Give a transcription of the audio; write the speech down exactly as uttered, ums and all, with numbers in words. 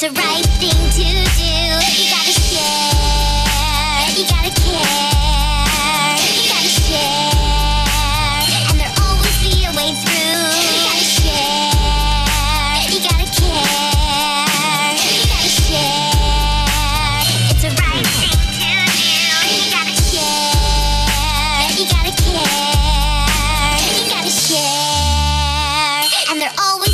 It's a right thing to do. You gotta share, you gotta care, you gotta share, and there'll always be a way through. You gotta share, you gotta care, you gotta share. It's a right thing to do. You gotta share, you gotta care, you gotta share, and there'll always